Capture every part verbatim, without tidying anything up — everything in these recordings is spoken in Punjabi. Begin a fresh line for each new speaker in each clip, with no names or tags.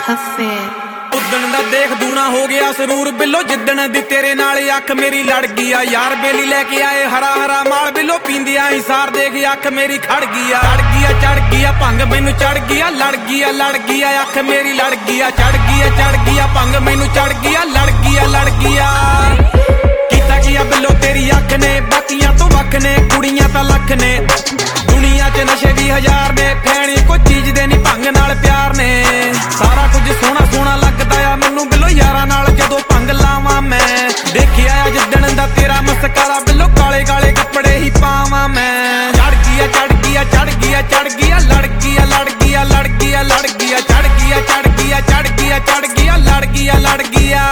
ਖੱਫੇ
ਉਦਣ ਦਾ ਦੇਖ ਦੂਣਾ ਹੋ ਗਿਆ ਸਰੂਰ ਬਿੱਲੋ ਜਿੱਦਣ ਦੀ ਤੇਰੇ ਨਾਲ ਅੱਖ ਮੇਰੀ ਲੜ ਗਈ ਆ ਯਾਰ ਬੇਲੀ ਲੈ ਕੇ ਆਏ ਹਰਾ ਹਰਾ ਮਾਲ ਬਿੱਲੋ ਪੀਂਦਿਆਂ ਹੀ ਸਾਰ ਦੇਖ ਅੱਖ ਮੇਰੀ ਖੜ ਗਈ ਆ ਲੜ ਗਈ ਆ ਚੜ ਗਈ ਆ ਭੰਗ ਮੈਨੂੰ ਚੜ ਗਈ ਆ ਲੜ ਗਈ ਆ ਲੜ ਗਈ ਆ ਅੱਖ ਮੇਰੀ ਲੜ ਗਈ ਆ ਚੜ ਗਈ ਆ ਚੜ ਗਈ ਆ ਭੰਗ ਮੈਨੂੰ ਚੜ ਗਈ ਆ ਲੜ ਗਈ ਆ ਲੜ ਗਈ ਆ ਕੀਤਾ ਕੀ ਆ ਬਿੱਲੋ ਤੇਰੀ ਅੱਖ ਨੇ ਬਾਕੀਆਂ ਤੋਂ ਵੱਖ ਨੇ ਕੁੜੀਆਂ ਤਾਂ ਲੱਖ ਨੇ ਦੁਨੀਆ 'ਚ ਨਸ਼ੇ ਵੀ ਹਜ਼ਾਰ ਨੇ ਫੈਣੀ ਕੋਈ ਚੀਜ਼ ਦੇ ਨਹੀਂ ਭੰਗ ਨਾਲ ਪਿਆਰ ਨੇ ਸਾਰਾ ਕੁਝ ਸੋਹਣਾ ਸੋਹਣਾ ਲੱਗਦਾ ਆ ਮੈਨੂੰ ਬਿੱਲੋ ਯਾਰਾਂ ਨਾਲ ਜਦੋਂ ਭੰਗ ਲਾਵਾਂ ਮੈਂ ਦੇਖਿਆ ਆ ਜਿੱਦਣ ਦਾ ਤੇਰਾ ਮਸਕਾਰਾ ਬਿੱਲੋ ਕਾਲੇ ਕਾਲੇ ਕੱਪੜੇ ਹੀ ਪਾਵਾਂ ਮੈਂ ਚੜ ਗਈ ਆ ਚੜ ਗਈ ਆ ਚੜ ਗਈ ਆ ਚੜ ਗਈ ਆ ਲੜ ਗਈ ਆ ਲੜ ਗਈ ਆ ਲੜ ਗਈ ਆ ਲੜ ਗਈ ਆ ਚੜ ਗਈ ਆ ਚੜ ਗਈ ਆ ਚੜ ਗਈ ਆ ਚੜ ਗਈ ਆ ਲੜ ਗਈ ਆ ਲੜ ਗਈ ਆ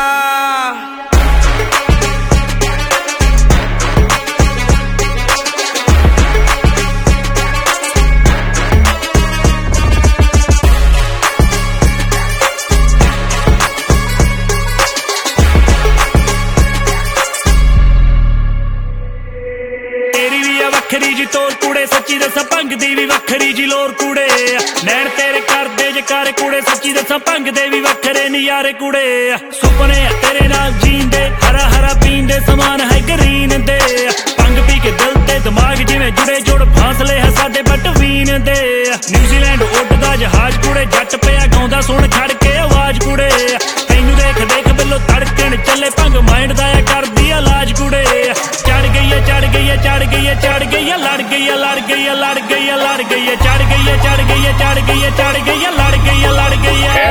ਵੱਖਰੀ ਜੀ ਤੋਰ ਕੁੜੇ ਸੱਚੀ ਦੱਸਾਂ ਭੰਗ ਦੀ ਵੀ ਵੱਖਰੀ ਜੀ ਲੋਰ ਕੁੜੇ ਨੈਣ ਤੇਰੇ ਕਰਦੇ ਜਕਾਰੇ ਕੁੜੇ ਸੱਚੀ ਦੱਸਾਂ ਭੰਗ ਦੇ ਵੀ ਵੱਖਰੇ ਨਜ਼ਾਰੇ ਕੁੜੇ ਸੁਪਨੇ ਤੇਰੇ ਨਾਲ ਜੀਂਦੇ ਹਰਾ ਹਰਾ ਪੀਂਦੇ ਸਮਾਨ ਹੈ ਗਰੀਨ ਦੇ ਭੰਗ ਪੀ ਕੇ ਦਿਲ ਤੇ ਦਿਮਾਗ ਜਿਵੇਂ ਜੁੜੇ ਜੁੜ ਫਾਸਲੇ ਹੈ ਸਾਡੇ ਬਟਵੀਨ ਦੇ ਨਿਊਜ਼ੀਲੈਂਡ ਉੱਡਦਾ ਜਹਾਜ਼ ਕੁੜੇ ਜੱਟ ਪਿਆ ਗਾਉਂਦਾ ਸੁਣ ਖੜ ਕੇ ਆਵਾਜ਼ ਕੁੜੇ ਤੈਨੂੰ ਦੇਖ ਦੇਖ ਬਿੱਲੋ ਧੜਕਣ ਚੱਲੇ ਭੰਗ ਮਾਈਂਡ ਦਾ ਆ ਕਰਦੀ ਆ ਲਾਜ ਕੁੜੇ ਚੜ ਗਈ ਆ ਚੜ ਗਈ ਆ ਚੜ ਗਈ ਆ ਚੜ ਗਈ ਆ ਲੜ ਗਈ ਆ ਲੜ ਗਈ ਆ ਲੜ ਗਈ ਆ ਲੜ ਗਈ ਆ ਚੜ ਗਈ ਆ ਚੜ ਗਈ ਆ ਚੜ ਗਈ ਆ ਚੜ ਗਈ ਆ ਲੜ ਗਈ ਆ ਲੜ ਗਈ ਆ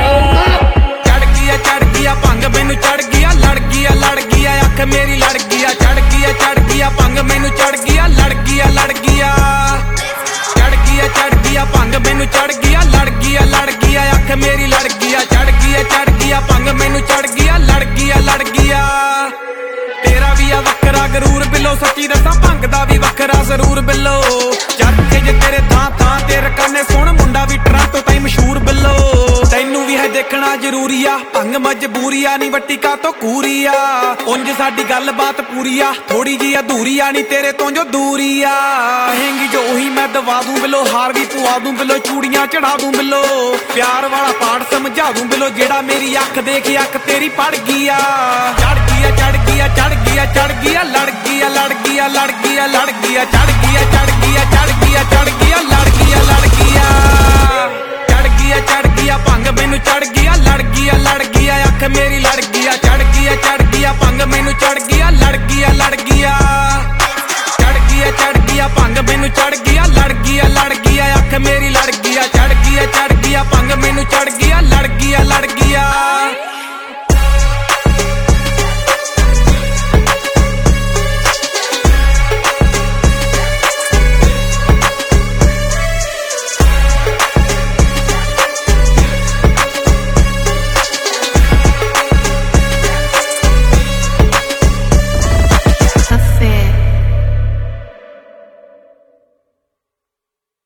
ਚੜ ਗਈ ਆ ਚੜ ਗਈ ਆ ਭੰਗ ਮੈਨੂੰ ਚੜ ਗਈ ਆ ਲੜ ਗਈ ਆ ਲੜ ਗਈ ਆ ਅੱਖ ਮੇਰੀ ਲੜ ਗਈ ਆ ਚੜ ਗਈ ਆ ਚੜ ਗਈ ਆ ਭੰਗ ਮੈਨੂੰ ਚੜ ਗਈ ਆ ਲੜ ਗਈ ਆ ਲੜ ਗਈ ਆ ਚੜ ਗਈ ਆ ਚੜ ਗਈ ਆ ਭੰਗ ਮੈਨੂੰ ਚੜ ਗਈ ਆ ਲੜ ਗਈ ਆ ਲੜ ਗਈ ਆ ਅੱਖ ਮੇਰੀ ਲੜ ਗਈ ਆ ਚੜ ਗਈ ਆ ਚੜ ਗਈ ਆ ਭੰਗ ਮੈਨੂੰ ਚੜ ਗਈ ਆ ਲੜ ਗਈ ਆ ਲੜ ਗਈ ਆ ਤੇਰਾ ਵੀ ਆ ਵੱਖਰਾ ਗਰੂਰ ਬਿੱਲੋ ਸੱਚੀ ਦੱਸਾਂ ਭੰਗ ਦਾ ਵੀ ਵੱਖਰਾ ਜ਼ਰੂਰ ਬਿੱਲੋ ਚਰਖੇ ਜੇ ਤੇਰੇ ਥਾਂ ਥਾਂ ਤੇ ਰਕਾਨੇ ਸੋਹਣ ਮੁੰਡਾ ਵੀ ਟਰਾਂਟੋ ਤਾਈਂ ਮਸ਼ਹੂਰ ਬਿੱਲੋ ਤੈਨੂੰ ਵੀ ਹੈ ਦੇਖਣਾ ਜ਼ਰੂਰੀ ਆ ਭੰਗ ਮਜਬੂਰੀ ਆ ਨੀ ਵੱਟੀ ਕਾ ਤੋਂ ਕੂਰੀ ਆ ਉਂਝ ਸਾਡੀ ਗੱਲਬਾਤ ਪੂਰੀ ਆ ਥੋੜੀ ਜੀ ਅਧੂਰੀ ਆ ਨੀ ਤੇਰੇ ਤੋਂ ਜੋ ਦੂਰੀ ਆ ਕਹੇਂਗੀ ਜੋ ਉਹੀ ਮੈਂ ਦਵਾ ਦੂੰ ਬਿੱਲੋ ਹਾਰ ਵੀ ਪਵਾ ਦੂੰ ਬਿੱਲੋ ਚੂੜੀਆਂ ਚੜਾ ਦੂੰ ਬਿੱਲੋ ਪਿਆਰ ਵਾਲਾ ਪਾਠ ਸਮਝਾ ਦੂੰ ਬਿੱਲੋ ਜਿਹੜਾ ਮੇਰੀ ਅੱਖ ਦੇਖ ਅੱਖ ਤੇਰੀ ਪੜ ਗਈ ਆ ਚੜ ਗਈ ਆ ਚੜ ਗਈ ਆ ਚੜ ਗਈ ਆ ਚੜ ਗਈ ਆ ਲੜ ਗਈ ਆ ਲੜ ਗਈ ਆ ਲੜ ਗਈ ਆ ਲੜ ਗਈ ਆ ਚੜ ਗਈ ਆ ਚੜ ਗਈ ਆ ਚੜ ਗਈ ਆ ਚੜ ਗਈ ਆ ਲੜ ਗਈ ਆ ਲੜ ਗਈ ਆ ਚੜ ਗਈ ਆ ਚੜ ਗਈ ਆ ਭੰਗ ਮੈਨੂੰ ਚੜ ਗਈ ਆ ਲੜ ਗਈ ਆ ਲੜ ਗਈ ਆ ਅੱਖ ਮੇਰੀ ਲੜ ਗਈ ਆ ਚੜ ਗਈ ਆ ਚੜ ਗਈ ਆ ਭੰਗ ਮੈਨੂੰ ਚੜ ਗਈ ਆ ਲੜ ਗਈ ਆ ਲੜ ਗਈ ਆ ਚੜ ਗਈ ਆ ਚੜ ਗਈ ਆ ਭੰਗ ਮੈਨੂੰ ਚੜ ਗਈ ਆ ਲੜ ਗਈ ਆ ਲੜ ਗਈ ਆ ਅੱਖ ਮੇਰੀ ਲੜ ਗਈ ਆ ਚੜ ਗਈ ਆ ਚੜ ਗਈ ਆ ਭੰਗ ਮੈਨੂੰ ਚੜ ਗਈ